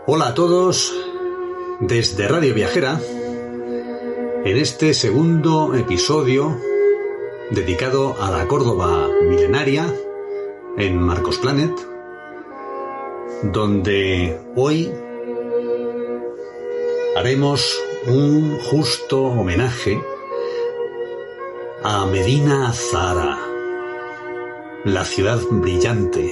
Hola a todos desde Radio Viajera en este segundo episodio dedicado a la Córdoba milenaria en Marcos Planet, donde hoy haremos un justo homenaje a Medina Azahara, la ciudad brillante.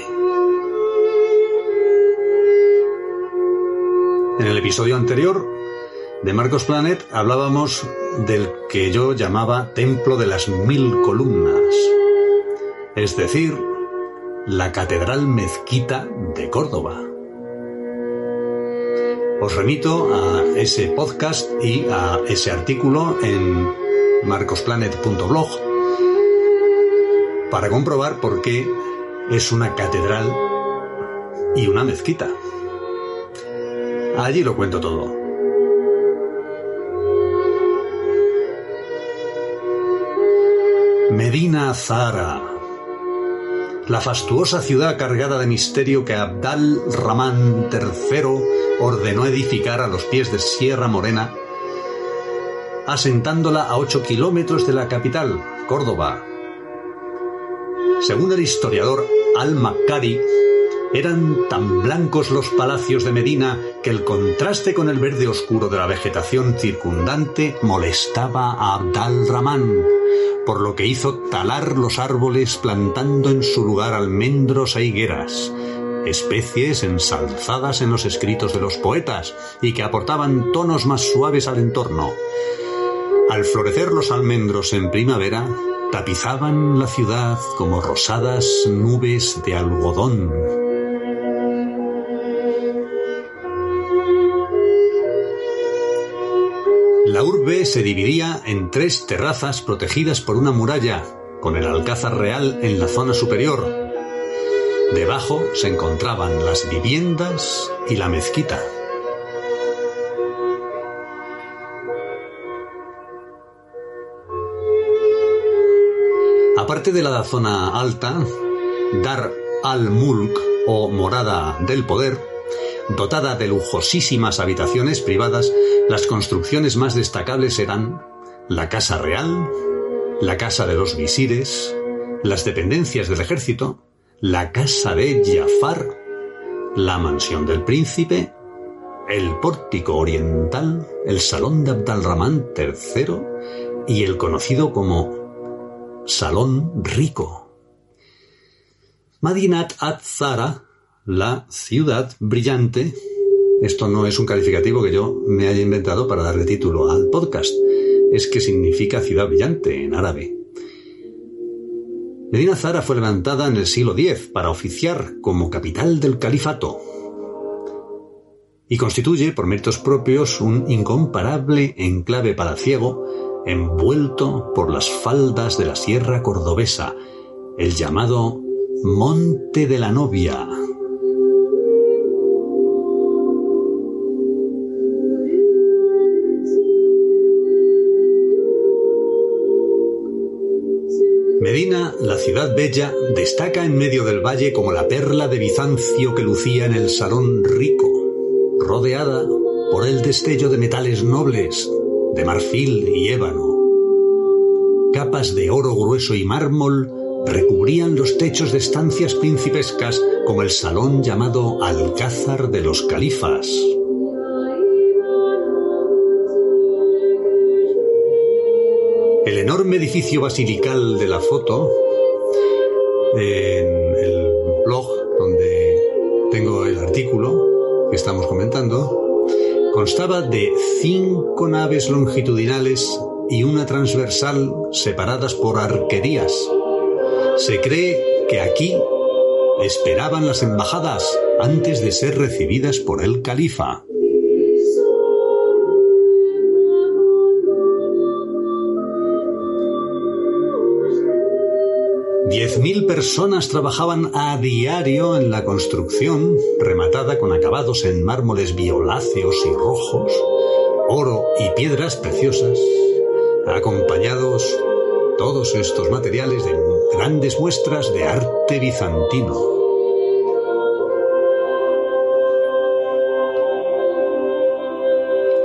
En el episodio anterior de Marcos Planet hablábamos del que yo llamaba Templo de las 1000 columnas, es decir, la Catedral Mezquita de Córdoba. Os remito a ese podcast y a ese artículo en marcosplanet.blog para comprobar por qué es una catedral y una mezquita. Allí lo cuento todo. Medina Azahara, la fastuosa ciudad cargada de misterio que Abd al-Rahman III ordenó edificar a los pies de Sierra Morena, asentándola a 8 kilómetros de la capital, Córdoba. Según el historiador Al-Makkari, eran tan blancos los palacios de Medina que el contraste con el verde oscuro de la vegetación circundante molestaba a Abd al-Rahman, por lo que hizo talar los árboles plantando en su lugar almendros e higueras, especies ensalzadas en los escritos de los poetas y que aportaban tonos más suaves al entorno. Al florecer los almendros en primavera, tapizaban la ciudad como rosadas nubes de algodón. La urbe se dividía en 3 terrazas protegidas por una muralla, con el Alcázar Real en la zona superior. Debajo se encontraban las viviendas y la mezquita. Aparte de la zona alta, Dar al-Mulk o Morada del Poder, dotada de lujosísimas habitaciones privadas, las construcciones más destacables eran la Casa Real, la Casa de los Visires, las dependencias del ejército, la Casa de Jafar, la Mansión del Príncipe, el Pórtico Oriental, el Salón de Abd al-Rahman III y el conocido como Salón Rico. Medinat Azahara, la ciudad brillante. Esto no es un calificativo que yo me haya inventado para darle título al podcast. Es que significa ciudad brillante en árabe. Medina Azahara fue levantada en el siglo X para oficiar como capital del califato y constituye, por méritos propios, un incomparable enclave palaciego envuelto por las faldas de la Sierra Cordobesa, el llamado Monte de la Novia. Medina, la ciudad bella, destaca en medio del valle como la perla de Bizancio que lucía en el Salón Rico, rodeada por el destello de metales nobles, de marfil y ébano. Capas de oro grueso y mármol recubrían los techos de estancias principescas como el salón llamado Alcázar de los Califas. El enorme edificio basilical de la foto, en el blog donde tengo el artículo que estamos comentando, constaba de 5 naves longitudinales y una transversal separadas por arquerías. Se cree que aquí esperaban las embajadas antes de ser recibidas por el califa. $10.000 personas trabajaban a diario en la construcción, rematada con acabados en mármoles violáceos y rojos, oro y piedras preciosas, acompañados todos estos materiales de grandes muestras de arte bizantino.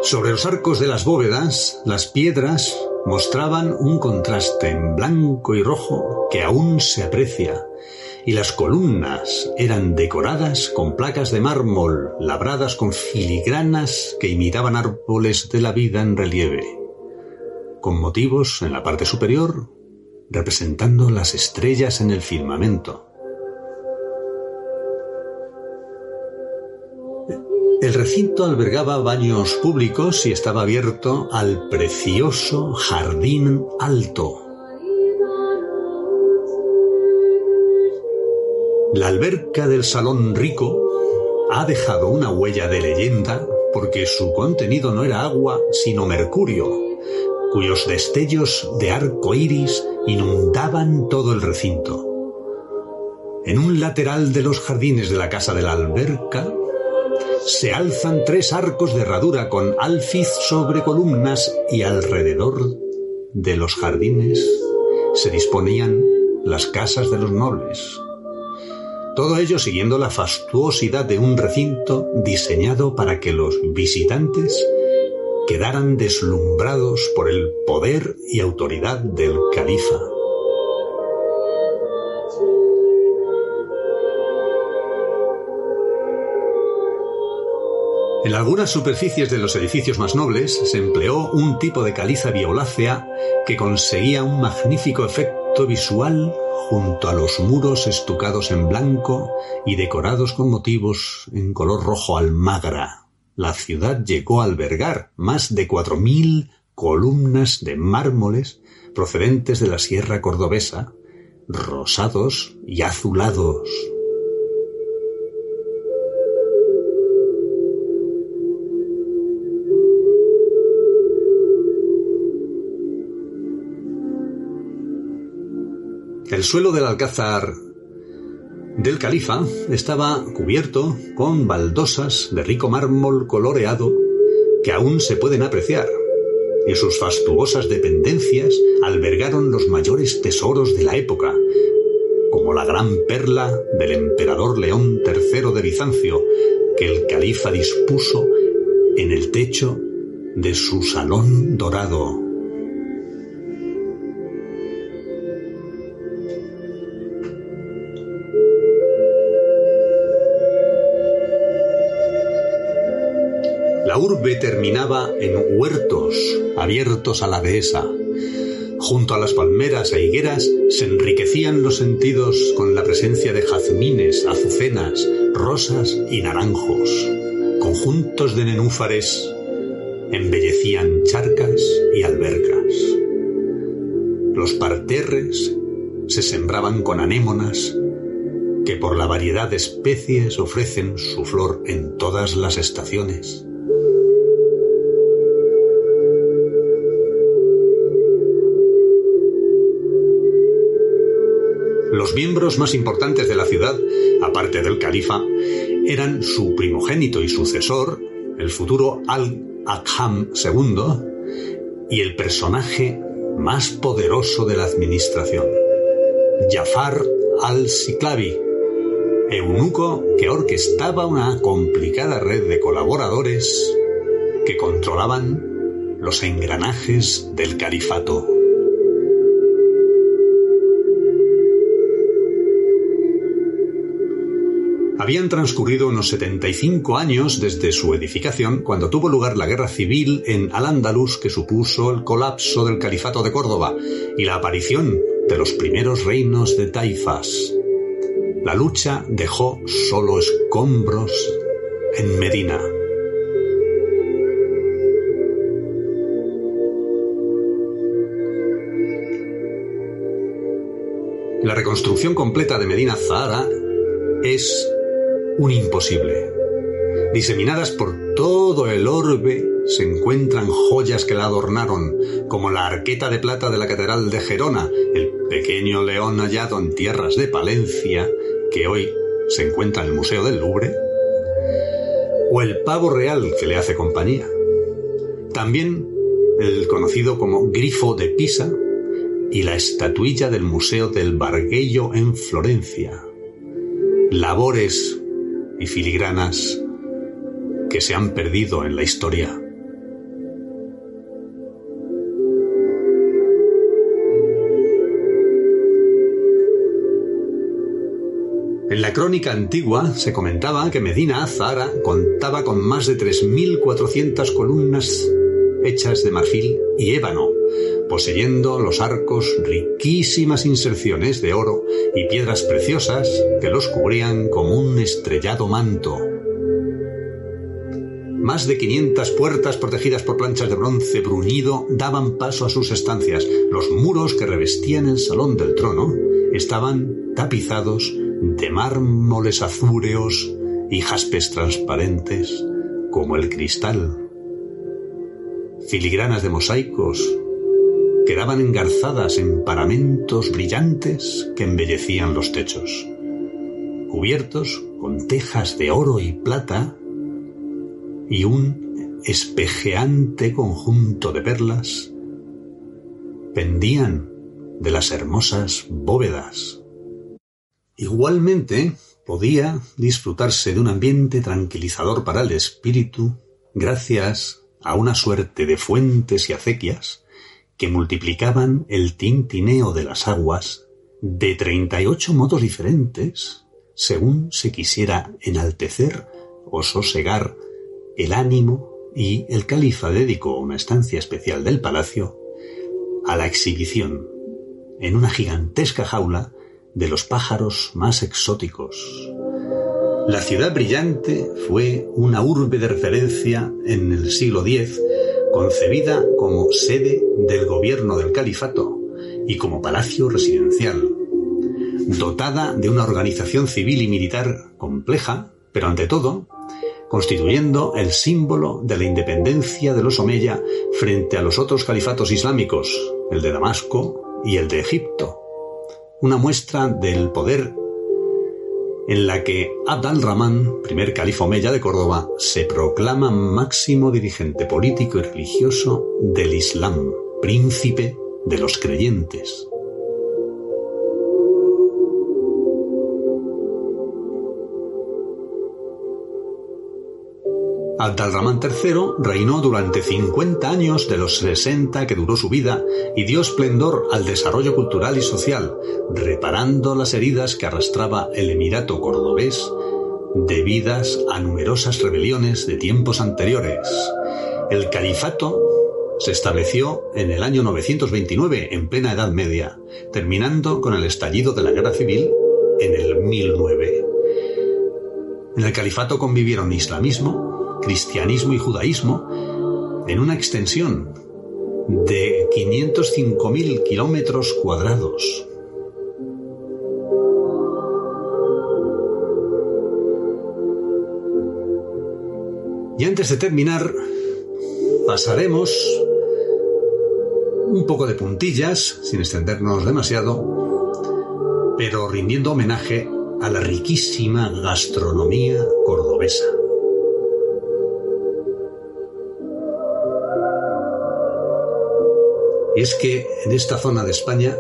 Sobre los arcos de las bóvedas, las piedras mostraban un contraste en blanco y rojo que aún se aprecia, y las columnas eran decoradas con placas de mármol labradas con filigranas que imitaban árboles de la vida en relieve, con motivos en la parte superior representando las estrellas en el firmamento. El recinto albergaba baños públicos y estaba abierto al precioso jardín alto. La alberca del Salón Rico ha dejado una huella de leyenda porque su contenido no era agua sino mercurio, cuyos destellos de arco iris inundaban todo el recinto. En un lateral de los jardines de la casa de la alberca se alzan 3 arcos de herradura con alfiz sobre columnas y alrededor de los jardines se disponían las casas de los nobles. Todo ello siguiendo la fastuosidad de un recinto diseñado para que los visitantes quedaran deslumbrados por el poder y autoridad del califa. En algunas superficies de los edificios más nobles se empleó un tipo de caliza violácea que conseguía un magnífico efecto visual junto a los muros estucados en blanco y decorados con motivos en color rojo almagra. La ciudad llegó a albergar más de 4.000 columnas de mármoles procedentes de la Sierra Cordobesa, rosados y azulados. El suelo del alcázar del califa estaba cubierto con baldosas de rico mármol coloreado que aún se pueden apreciar, y sus fastuosas dependencias albergaron los mayores tesoros de la época, como la gran perla del emperador León III de Bizancio, que el califa dispuso en el techo de su salón dorado. La urbe terminaba en huertos abiertos a la dehesa. Junto a las palmeras e higueras se enriquecían los sentidos con la presencia de jazmines, azucenas, rosas y naranjos. Conjuntos de nenúfares embellecían charcas y albercas. Los parterres se sembraban con anémonas que por la variedad de especies ofrecen su flor en todas las estaciones. Los miembros más importantes de la ciudad, aparte del califa, eran su primogénito y sucesor, el futuro Al-Adham II, y el personaje más poderoso de la administración, Jafar al-Siklavi, eunuco que orquestaba una complicada red de colaboradores que controlaban los engranajes del califato. Habían transcurrido unos 75 años desde su edificación cuando tuvo lugar la guerra civil en Al-Ándalus, que supuso el colapso del califato de Córdoba y la aparición de los primeros reinos de taifas. La lucha dejó solo escombros en Medina. La reconstrucción completa de Medina Zahara es un imposible. Diseminadas por todo el orbe se encuentran joyas que la adornaron, como la arqueta de plata de la Catedral de Gerona, el pequeño león hallado en tierras de Palencia, que hoy se encuentra en el Museo del Louvre, o el pavo real que le hace compañía. También el conocido como Grifo de Pisa y la estatuilla del Museo del Bargello en Florencia. Labores y filigranas que se han perdido en la historia. la crónica antigua se comentaba que Medina Azahara contaba con más de 3.400 columnas hechas de marfil y ébano, poseyendo los arcos riquísimas inserciones de oro y piedras preciosas que los cubrían como un estrellado manto. Más de 500 puertas protegidas por planchas de bronce bruñido daban paso a sus estancias. Los muros que revestían el salón del trono estaban tapizados de mármoles azúreos y jaspes transparentes como el cristal. Filigranas de mosaicos quedaban engarzadas en paramentos brillantes que embellecían los techos. Cubiertos con tejas de oro y plata y un espejeante conjunto de perlas pendían de las hermosas bóvedas. Igualmente podía disfrutarse de un ambiente tranquilizador para el espíritu gracias a una suerte de fuentes y acequias que multiplicaban el tintineo de las aguas de 38 modos diferentes según se quisiera enaltecer o sosegar el ánimo, y el califa dedicó una estancia especial del palacio a la exhibición, en una gigantesca jaula, de los pájaros más exóticos. La ciudad brillante fue una urbe de referencia en el siglo X, concebida como sede del gobierno del califato y como palacio residencial, dotada de una organización civil y militar compleja, pero ante todo constituyendo el símbolo de la independencia de los Omeya frente a los otros califatos islámicos, el de Damasco y el de Egipto. Una muestra del poder en la que Abd al-Rahman, primer califa omeya de Córdoba, se proclama máximo dirigente político y religioso del Islam, príncipe de los creyentes. Abd al-Rahman III reinó durante 50 años de los 60 que duró su vida y dio esplendor al desarrollo cultural y social, reparando las heridas que arrastraba el emirato cordobés debidas a numerosas rebeliones de tiempos anteriores. El califato se estableció en el año 929, en plena Edad Media, terminando con el estallido de la Guerra Civil en el 1009. En el califato convivieron islamismo, cristianismo y judaísmo en una extensión de 505.000 kilómetros cuadrados. Y antes de terminar, pasaremos un poco de puntillas, sin extendernos demasiado, pero rindiendo homenaje a la riquísima gastronomía cordobesa. Y es que en esta zona de España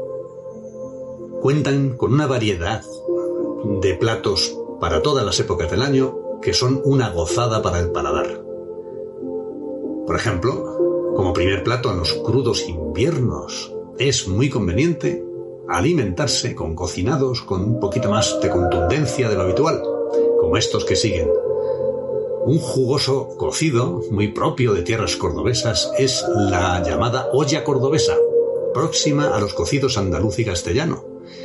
cuentan con una variedad de platos para todas las épocas del año que son una gozada para el paladar. Por ejemplo, como primer plato en los crudos inviernos, es muy conveniente alimentarse con cocinados con un poquito más de contundencia de lo habitual, como estos que siguen. Un jugoso cocido muy propio de tierras cordobesas es la llamada olla cordobesa, próxima a los cocidos andaluz y castellano.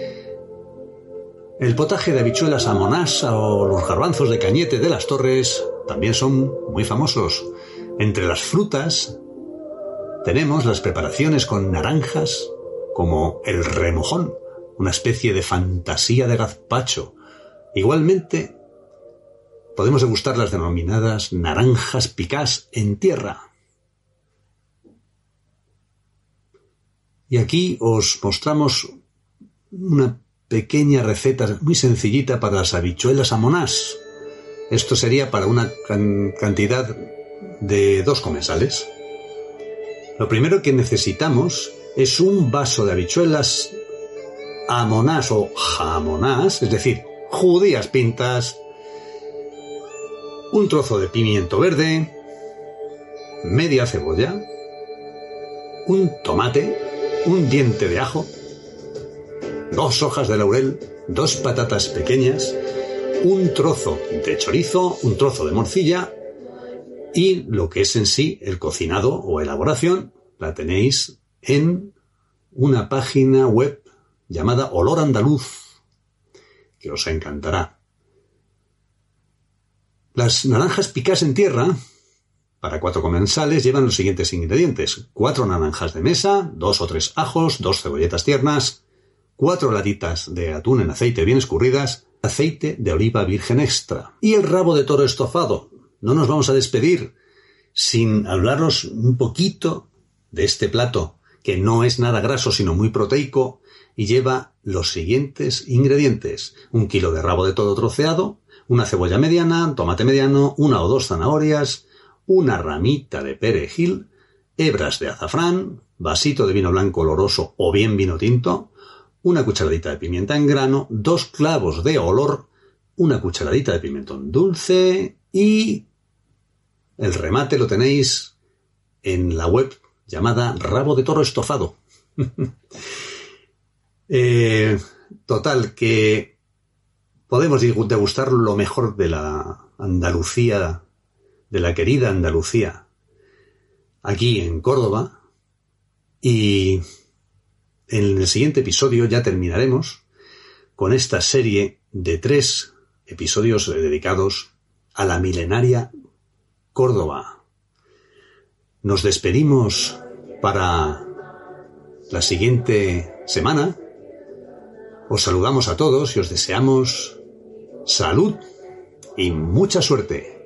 El potaje de habichuelas a monás o los garbanzos de Cañete de las Torres también son muy famosos. Entre las frutas tenemos las preparaciones con naranjas, como el remojón, una especie de fantasía de gazpacho. Igualmente, podemos degustar las denominadas naranjas picás en tierra. Y aquí os mostramos una pequeña receta muy sencillita para las habichuelas a monás. Esto sería para una cantidad de 2 comensales. Lo primero que necesitamos es un vaso de habichuelas a monás o jamonás, es decir, judías pintas, un trozo de pimiento verde, media cebolla, un tomate, un diente de ajo, 2 hojas de laurel, 2 patatas pequeñas, un trozo de chorizo, un trozo de morcilla y lo que es en sí el cocinado o elaboración la tenéis en una página web llamada Olor Andaluz, que os encantará. Las naranjas picadas en tierra, para 4 comensales, llevan los siguientes ingredientes: 4 naranjas de mesa, 2 o 3 ajos, 2 cebolletas tiernas, 4 latitas de atún en aceite bien escurridas, aceite de oliva virgen extra y el rabo de toro estofado. No nos vamos a despedir sin hablaros un poquito de este plato, que no es nada graso sino muy proteico y lleva los siguientes ingredientes: 1 kilo de rabo de toro troceado, una cebolla mediana, tomate mediano, 1 o 2 zanahorias, una ramita de perejil, hebras de azafrán, vasito de vino blanco oloroso o bien vino tinto, una cucharadita de pimienta en grano, 2 clavos de olor, una cucharadita de pimentón dulce y el remate lo tenéis en la web llamada Rabo de Toro Estofado. Total, que podemos degustar lo mejor de la Andalucía, de la querida Andalucía, aquí en Córdoba, y en el siguiente episodio ya terminaremos con esta serie de 3 episodios dedicados a la milenaria Córdoba. Nos despedimos para la siguiente semana. Os saludamos a todos y os deseamos salud y mucha suerte.